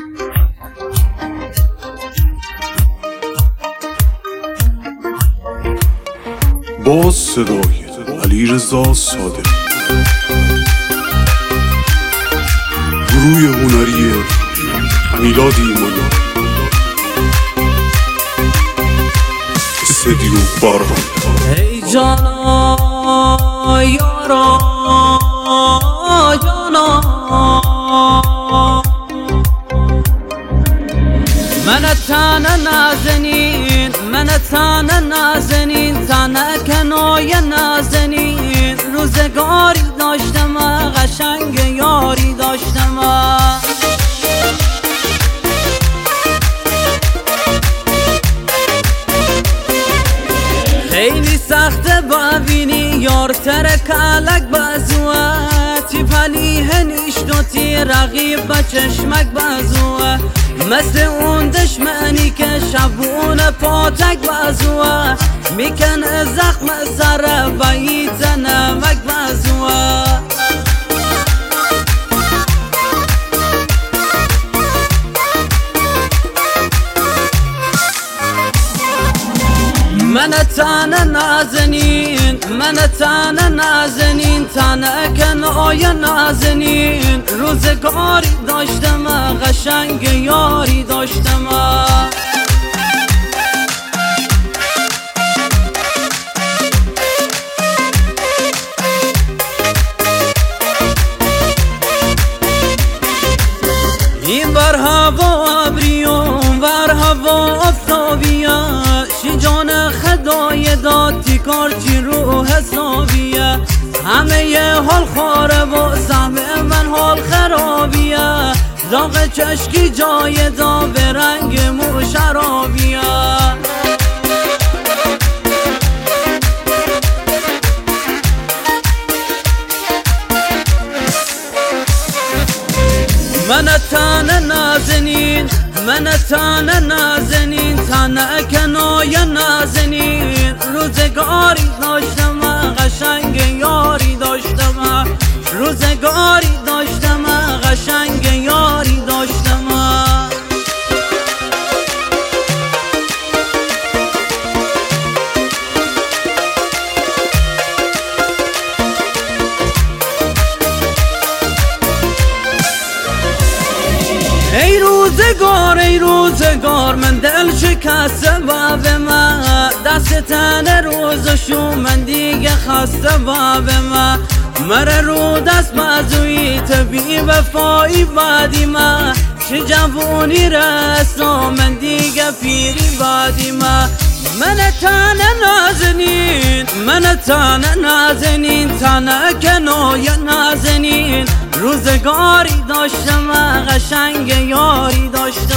با صدای علیرضا صادق، گروه هنری میلاد ایمانی، استدیو باران. ای جانا یارا جانا، من تنه نازنین، من تنه نازنین، تنه کنای نازنین. روزگاری داشتم قشنگ یاری داشتم، خیلی سخته ببینی یار ترک علک بازوه، پلیه نیشتوتی رقیب با چشمک بازوه، مثل اون دشمنی که شبون پاتک بازوه، میکنه زخم سر ویت نمک بازوه. من تنه نازنین، من تنه نازنین، تنه کنای نازنین. روزگاری داشتم قشنگ یاری داشتم، این بر هوا ابریون بر هوا افتابیه، جان خدای داد کارچی رو حسابیه، همه ی حال خاره و سهم من حال خرابیه، داغ چشکی جای دا به رنگ مو شرابیه. من تنه نازنین، من تنه نازنین، تنه کنای نازنین. روزگاری داشتم قشنگ یاری داشتم، روزگاری داشتم قشنگ یاری داشتم. ای روزگار ای روزگار، من دل شکسته باب من، دست تن روزشو من دیگه خسته باب من، مره رو دست بازوی تبی وفایی بادی من، چه جوونی رسا من دیگه پیری بادی من. من تنه نازنین، من تنه نازنین، تنه کنای نازنین. روزگاری داشتم قشنگ یاری داشتم.